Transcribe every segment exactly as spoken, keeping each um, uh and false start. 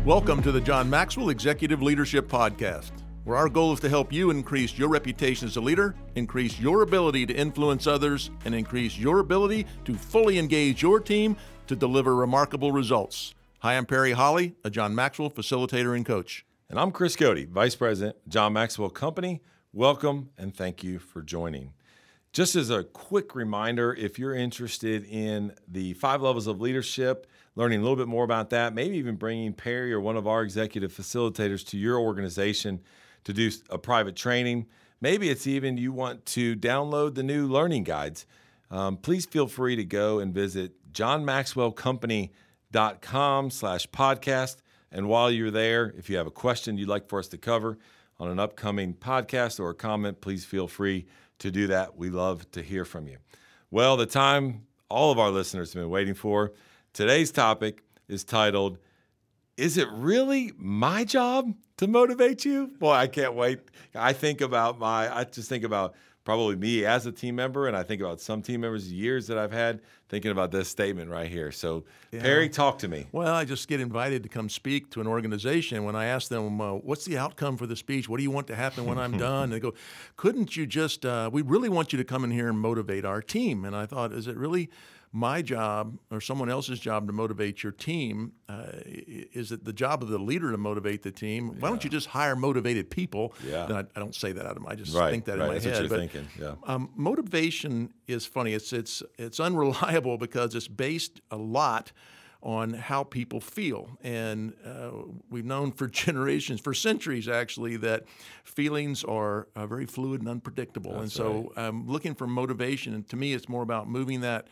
Welcome to the John Maxwell Executive Leadership Podcast, where our goal is to help you increase your reputation as a leader, increase your ability to influence others, and increase your ability to fully engage your team to deliver remarkable results. Hi, I'm Perry Holly, a John Maxwell facilitator and coach. And I'm Chris Cody, Vice President, John Maxwell Company. Welcome and thank you for joining. Just as a quick reminder, if you're interested in the five levels of leadership, learning a little bit more about that, maybe even bringing Perry or one of our executive facilitators to your organization to do a private training, maybe it's even you want to download the new learning guides, um, please feel free to go and visit johnmaxwellcompany.com slash podcast. And while you're there, if you have a question you'd like for us to cover on an upcoming podcast or a comment, please feel free to do that. We love to hear from you. Well, the time all of our listeners have been waiting for. Today's topic is titled, Is it really my job to motivate you? Boy, I can't wait. I think about my, I just think about probably me as a team member, and I think about some team members, years that I've had, thinking about this statement right here. So, yeah. Perry, talk to me. Well, I just get invited to come speak to an organization. When I ask them, uh, what's the outcome for the speech? What do you want to happen when I'm done? And they go, couldn't you just, uh, we really want you to come in here and motivate our team. And I thought, is it really my job or someone else's job to motivate your team? Uh, is it the job of the leader to motivate the team? Why yeah. don't you just hire motivated people? Yeah. Then I, I don't say that out of my, I just right, think that right. in my That's head. What you're but, thinking. Yeah. Um, motivation is funny. It's it's it's unreliable because it's based a lot on how people feel. And uh, we've known for generations, for centuries actually, that feelings are uh, very fluid and unpredictable. That's and so right. um, looking for motivation, and to me it's more about moving that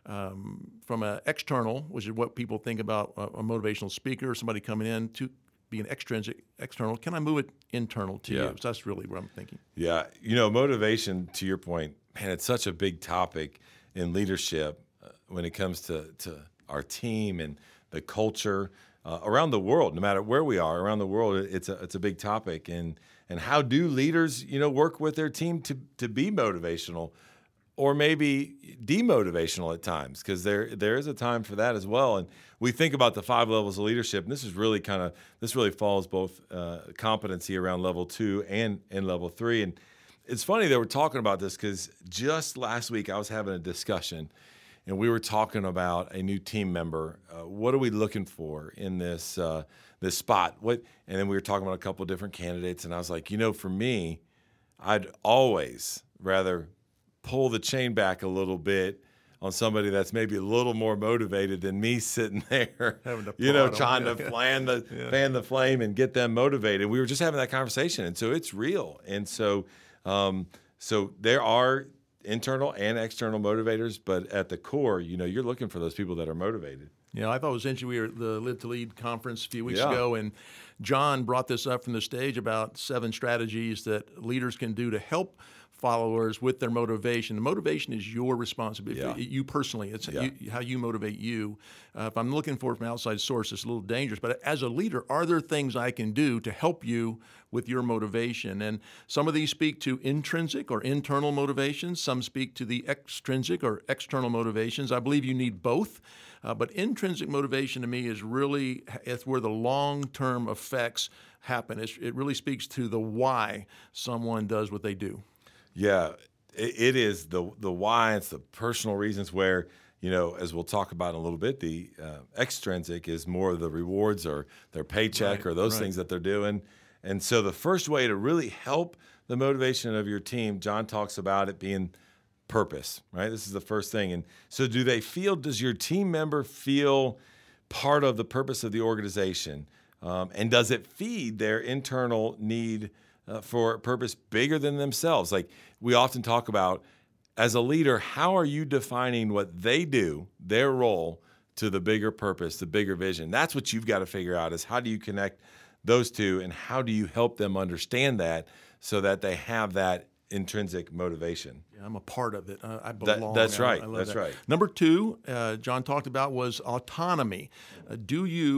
Um, from an external, which is what people think about a, a motivational speaker, somebody coming in, to be an extrinsic, external. Can I move it internal to yeah. you? So that's really what I'm thinking. Yeah. You know, motivation, to your point, man, it's such a big topic in leadership uh, when it comes to, to our team and the culture uh, around the world. No matter where we are around the world, it's a it's a big topic. And and how do leaders, you know, work with their team to to be motivational? Or maybe demotivational at times, because there there is a time for that as well. And we think about the five levels of leadership, and this is really kind of this really falls both uh, competency around level two and and level three. And it's funny that we're talking about this because just last week I was having a discussion, and we were talking about a new team member. Uh, what are we looking for in this uh, this spot? What? And then we were talking about a couple of different candidates, and I was like, you know, for me, I'd always rather pull the chain back a little bit on somebody that's maybe a little more motivated than me sitting there, you know, trying to fan the yeah. fan the flame and get them motivated. We were just having that conversation, and so it's real. And so, um, so there are internal and external motivators, but at the core, you know, you're looking for those people that are motivated. Yeah, I thought it was interesting. We were at the Live to Lead conference a few weeks yeah. ago, and John brought this up from the stage about seven strategies that leaders can do to help followers with their motivation. The motivation is your responsibility, yeah. you personally. It's yeah. you, how you motivate you. Uh, if I'm looking for it from an outside source, it's a little dangerous. But as a leader, are there things I can do to help you with your motivation? And some of these speak to intrinsic or internal motivations. Some speak to the extrinsic or external motivations. I believe you need both. Uh, but intrinsic motivation to me is really it's where the long-term effects happen. It's, it really speaks to the why someone does what they do. Yeah, it, it is the the why. It's the personal reasons where, you know, as we'll talk about in a little bit, the uh, extrinsic is more of the rewards or their paycheck right, or those right. things that they're doing. And so the first way to really help the motivation of your team, John talks about it being purpose, right? This is the first thing. And so do they feel, does your team member feel part of the purpose of the organization? Um, and does it feed their internal need Uh, for a purpose bigger than themselves? Like we often talk about, as a leader, how are you defining what they do, their role, to the bigger purpose, the bigger vision? That's what you've got to figure out, is how do you connect those two, and how do you help them understand that so that they have that intrinsic motivation? Yeah, I'm a part of it. Uh, I belong. That, that's I, right. I love that's that. right. Number two, uh, John talked about was autonomy. Uh, do you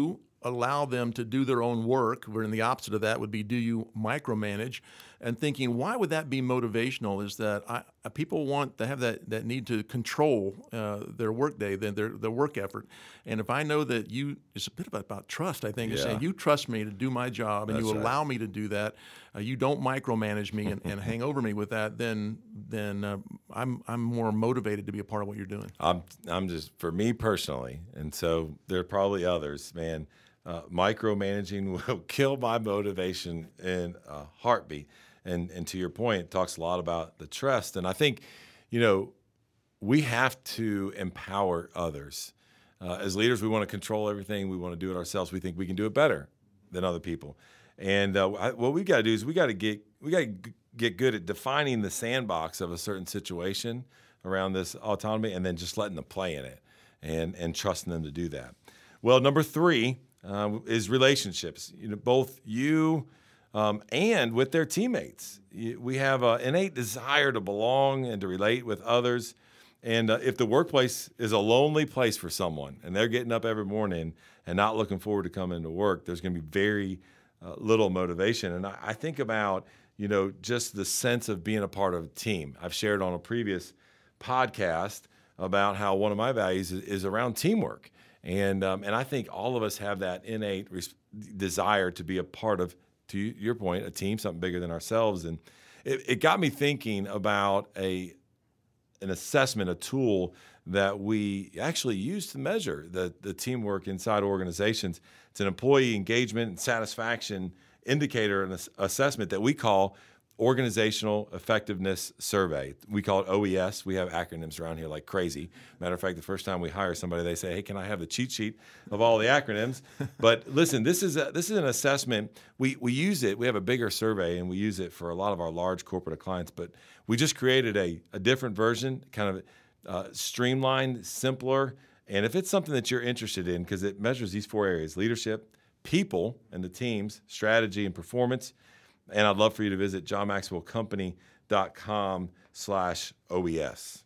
allow them to do their own work, where the opposite of that would be, do you micromanage? And thinking, why would that be motivational? Is that I, people want to have that, that need to control uh, their work day, their, their work effort. And if I know that you, it's a bit about, about trust, I think, yeah. is saying you trust me to do my job and That's you right. allow me to do that, uh, you don't micromanage me and, and hang over me with that, then then uh, I'm I'm more motivated to be a part of what you're doing. I'm I'm just, for me personally, and so there are probably others, man, uh, micromanaging will kill my motivation in a heartbeat. And and to your point, it talks a lot about the trust. And I think, you know, we have to empower others. Uh, as leaders, we want to control everything. We want to do it ourselves. We think we can do it better than other people. And uh, I, what we got to do is we got to get we got to get good at defining the sandbox of a certain situation around this autonomy, and then just letting them play in it, and and trusting them to do that. Well, number three uh, is relationships. You know, both you. Um, and with their teammates. We have an innate desire to belong and to relate with others. And uh, if the workplace is a lonely place for someone and they're getting up every morning and not looking forward to coming to work, there's going to be very uh, little motivation. And I, I think about, you know, just the sense of being a part of a team. I've shared on a previous podcast about how one of my values is, is around teamwork. And, um, and I think all of us have that innate res- desire to be a part of, to your point, a team, something bigger than ourselves. And it, it got me thinking about a an assessment, a tool that we actually use to measure the, the teamwork inside organizations. It's an employee engagement and satisfaction indicator and assessment that we call Organizational Effectiveness Survey. We call it O E S. We have acronyms around here like crazy. Matter of fact, the first time we hire somebody, they say, "Hey, can I have the cheat sheet of all the acronyms?" But listen, this is a, this is an assessment. We we use it. We have a bigger survey, and we use it for a lot of our large corporate clients. But we just created a, a different version, kind of uh, streamlined, simpler. And if it's something that you're interested in, because it measures these four areas: leadership, people and the teams, strategy, and performance. And I'd love for you to visit john maxwell company dot com slash O E S.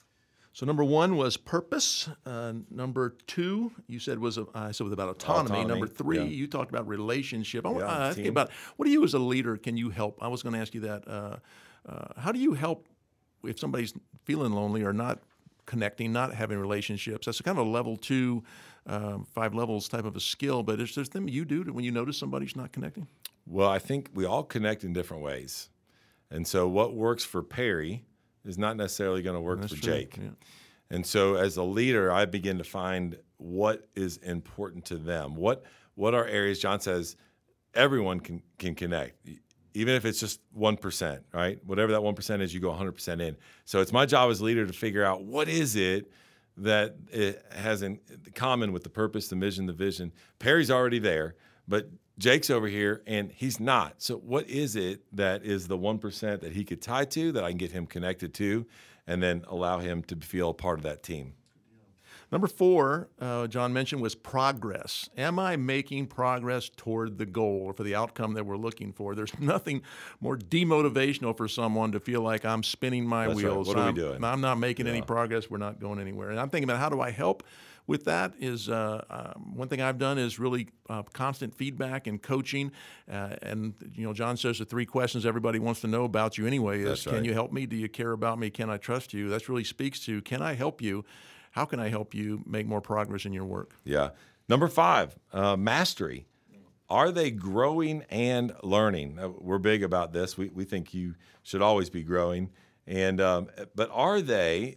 So number one was purpose. Uh, number two, you said was uh, I said was about autonomy. Autonomy, Number three, yeah. you talked about relationship. I want Yeah, to ask you team. about, what do you as a leader can you help? I was going to ask you that. Uh, uh, how do you help if somebody's feeling lonely or not connecting, not having relationships? That's kind of a level two, um, five levels type of a skill. But is there something you do to, when you notice somebody's not connecting? Well, I think we all connect in different ways. And so what works for Perry is not necessarily going to work That's for true, Jake. yeah. And so as a leader, I begin to find what is important to them. What what are areas, John says, everyone can, can connect, even if it's just one percent, right? Whatever that one percent is, you go one hundred percent in. So it's my job as a leader to figure out what is it that it has in common with the purpose, the mission, the vision. Perry's already there, but Jake's over here, and he's not. So what is it that is the one percent that he could tie to, that I can get him connected to, and then allow him to feel a part of that team? Number four, uh, John mentioned, was progress. Am I making progress toward the goal or for the outcome that we're looking for? There's nothing more demotivational for someone to feel like I'm spinning my That's right. wheels. What are we I'm, doing? I'm not making Yeah. any progress. We're not going anywhere. And I'm thinking about, how do I help with that? Is uh, um, one thing I've done is really uh, constant feedback and coaching. Uh, and, you know, John says the three questions everybody wants to know about you anyway is, That's right. can you help me? Do you care about me? Can I trust you? That really speaks to, can I help you? How can I help you make more progress in your work? Yeah. Number five, uh, mastery. Are they growing and learning? Uh, we're big about this. We we think you should always be growing. And um, but are they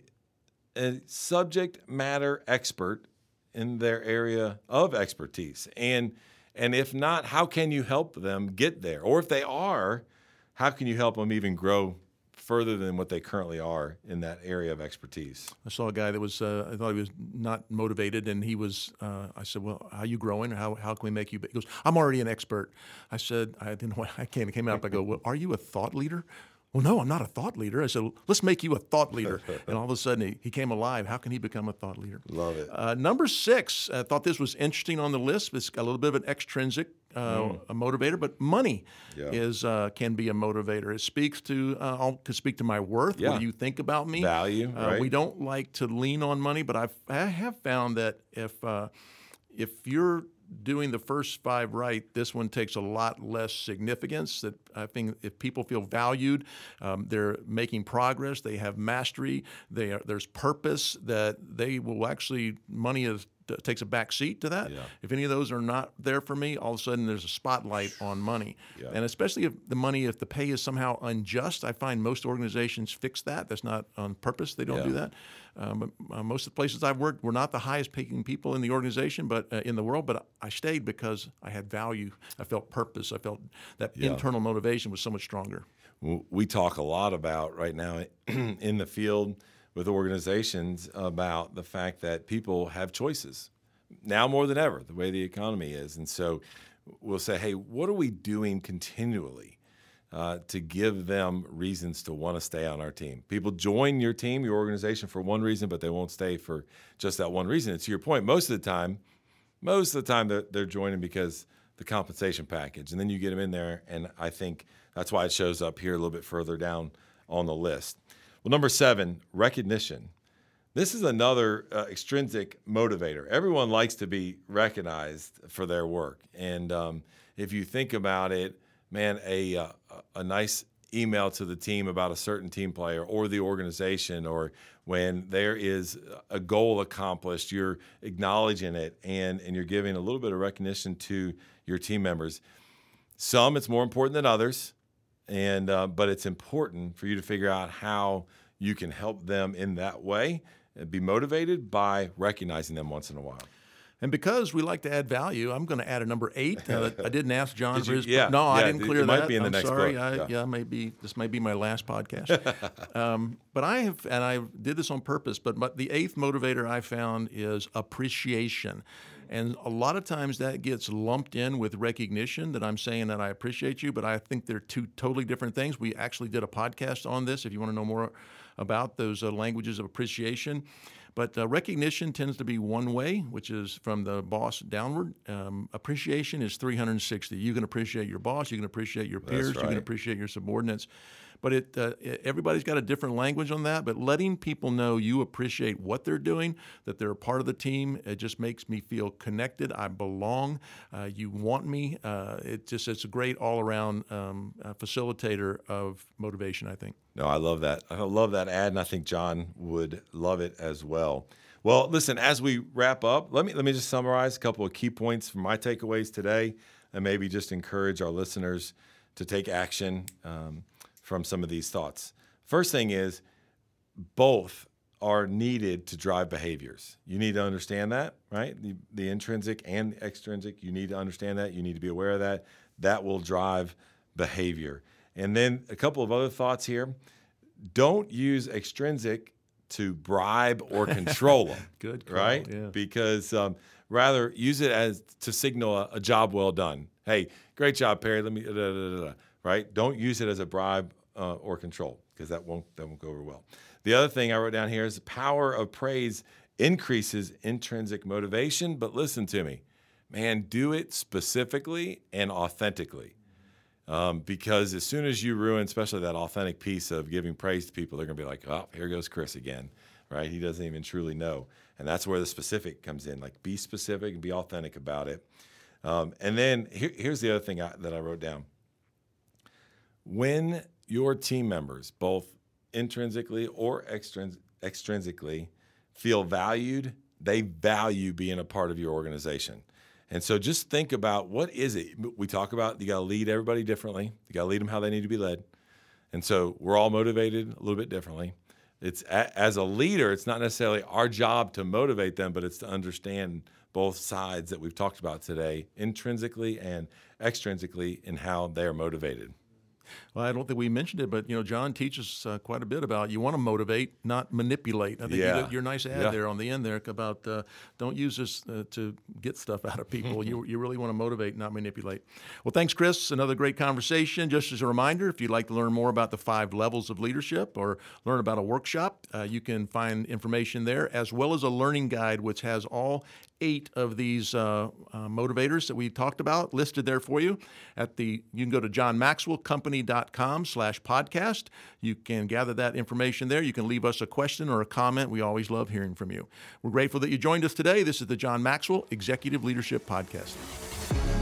a subject matter expert in their area of expertise? And and if not, how can you help them get there? Or if they are, how can you help them even grow further than what they currently are in that area of expertise? I saw a guy that was, uh, I thought he was not motivated, and he was, uh, I said, well, how are you growing? How, how can we make you big? He goes, I'm already an expert. I said, I didn't know, I came, came out, I go, well, are you a thought leader? Well, no, I'm not a thought leader. I said, well, let's make you a thought leader. And all of a sudden, he, he came alive. How can he become a thought leader? Love it. Uh, number six, I thought this was interesting on the list. It's got a little bit of an extrinsic uh, Mm. a motivator, but money Yeah. is uh, can be a motivator. It speaks to, uh, I'll- could speak to my worth. Yeah. What do you think about me? Value, Uh, right? We don't like to lean on money, but I've, I have found that if uh, if you're doing the first five right, this one takes a lot less significance. That I think if people feel valued, um, they're making progress, they have mastery, they are, there's purpose, that they will actually, money is takes a back seat to that. Yeah. If any of those are not there for me, all of a sudden there's a spotlight on money. Yeah. And especially if the money, if the pay is somehow unjust, I find most organizations fix that. That's not on purpose. They don't Yeah. do that. Um, uh, most of the places I've worked were not the highest paying people in the organization, but uh, in the world, but I stayed because I had value. I felt purpose. I felt that Yeah. internal motivation was so much stronger. We talk a lot about right now in the field with organizations about the fact that people have choices now more than ever, the way the economy is. And so we'll say, hey, what are we doing continually uh, to give them reasons to want to stay on our team? People join your team, your organization for one reason, but they won't stay for just that one reason. And to your point, most of the time, most of the time they're, they're joining because the compensation package. And then you get them in there, and I think that's why it shows up here a little bit further down on the list. Well, number seven, recognition. This is another uh, extrinsic motivator. Everyone likes to be recognized for their work. And um, if you think about it, man, a, uh, a nice email to the team about a certain team player or the organization, or when there is a goal accomplished, you're acknowledging it and, and you're giving a little bit of recognition to your team members. Some, it's more important than others. And uh, but it's important for you to figure out how you can help them in that way and be motivated by recognizing them once in a while. And because we like to add value, I'm going to add a number eight. Uh, I didn't ask John Did for you? his. Yeah, no, yeah, I didn't it- clear it that. might be in the I'm next sorry. book, I, yeah. yeah, maybe this may be my last podcast. um, but I have, and I did this on purpose. But, but the eighth motivator I found is appreciation. And a lot of times that gets lumped in with recognition, that I'm saying that I appreciate you, but I think they're two totally different things. We actually did a podcast on this if you want to know more about those uh, languages of appreciation. But uh, recognition tends to be one way, which is from the boss downward. Um, appreciation is three hundred sixty. You can appreciate your boss, you can appreciate your peers, you right. can appreciate your subordinates. But it, uh, everybody's got a different language on that. But letting people know you appreciate what they're doing, that they're a part of the team, it just makes me feel connected. I belong. Uh, you want me. Uh, it just it's a great all-around um, uh, facilitator of motivation, I think. No, I love that. I love that ad, and I think John would love it as well. Well, listen, as we wrap up, let me let me just summarize a couple of key points from my takeaways today, and maybe just encourage our listeners to take action um, from some of these thoughts. First thing is, both are needed to drive behaviors. You need to understand that, right? The, the intrinsic and the extrinsic, you need to understand that. You need to be aware of that. That will drive behavior. And then a couple of other thoughts here. Don't use extrinsic to bribe or control them. Good call, right? yeah. Because um, rather use it as to signal a, a job well done. Hey, great job, Perry. Let me da, da, da, da, right? Don't use it as a bribe uh, or control, because that won't that won't go over well. The other thing I wrote down here is the power of praise increases intrinsic motivation. But listen to me, man, do it specifically and authentically. Um, because as soon as you ruin, especially that authentic piece of giving praise to people, they're going to be like, oh, here goes Chris again, right? He doesn't even truly know. And that's where the specific comes in. Like, be specific and be authentic about it. Um, and then here, here's the other thing I, that I wrote down. When your team members, both intrinsically or extrins- extrinsically, feel valued, they value being a part of your organization. And so just think about, what is it? We talk about you got to lead everybody differently. You got to lead them how they need to be led. And so we're all motivated a little bit differently. It's as a leader, it's not necessarily our job to motivate them, but it's to understand both sides that we've talked about today, intrinsically and extrinsically, in how they are motivated. Well, I don't think we mentioned it, but you know, John teaches uh, quite a bit about you want to motivate, not manipulate. I think Yeah. you got your nice ad Yeah. there on the end there about uh, don't use this uh, to get stuff out of people. you you really want to motivate, not manipulate. Well, thanks, Chris. Another great conversation. Just as a reminder, if you'd like to learn more about the five levels of leadership or learn about a workshop, uh, you can find information there, as well as a learning guide which has all eight of these uh, uh, motivators that we talked about listed there for you. At the you can go to john maxwell company dot com slash podcast. You can gather that information there. You can leave us a question or a comment. We always love hearing from you. We're grateful that you joined us today. This is the John Maxwell Executive Leadership Podcast.